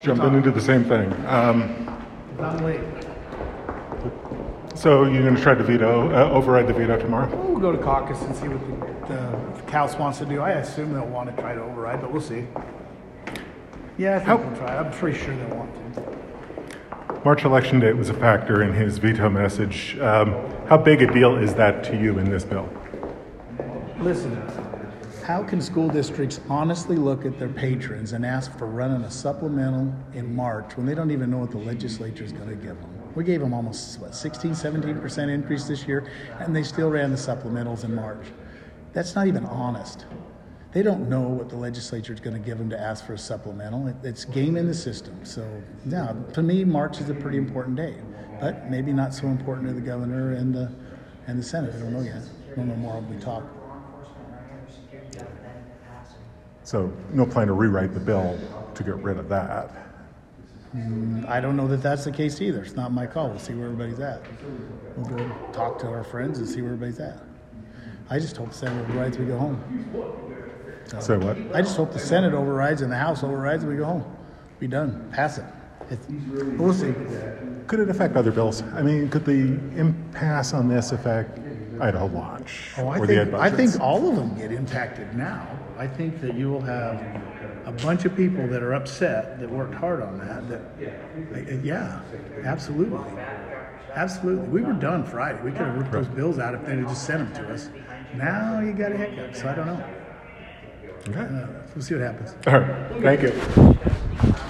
jumping into the same thing. I'm late. So you're going to try to override the veto tomorrow? We'll go to caucus and see what the House wants to do. I assume they'll want to try to override, but we'll see. Yeah, I think we'll try. I'm pretty sure they'll want to. March election day was a factor in his veto message. How big a deal is that to you in this bill? Listen, how can school districts honestly look at their patrons and ask for running a supplemental in March when they don't even know what the legislature is going to give them? We gave them almost, 17% increase this year, and they still ran the supplementals in March. That's not even honest. They don't know what the legislature is going to give them to ask for a supplemental. It's gaming the system. So, yeah, to me, March is a pretty important day, but maybe not so important to the governor and the Senate. I don't know yet. I don't know more when we talk. So, no plan to rewrite the bill to get rid of that? I don't know that that's the case either. It's not my call. We'll see where everybody's at. We'll go talk to our friends and see where everybody's at. I just hope the Senate overrides and we go home. So what? I just hope the Senate overrides and the House overrides and we go home. Be done. Pass it. We'll see. Could it affect other bills? I mean, could the impasse on this affect Idaho Launch or the ed budgets? I think all of them get impacted now. I think that you will have a bunch of people that are upset that worked hard on that. Yeah, absolutely. Absolutely. We were done Friday. We could have ripped those bills out if they'd have just sent them to us. Now you got a hiccup, so I don't know. Okay. We'll see what happens. All right. Thank you.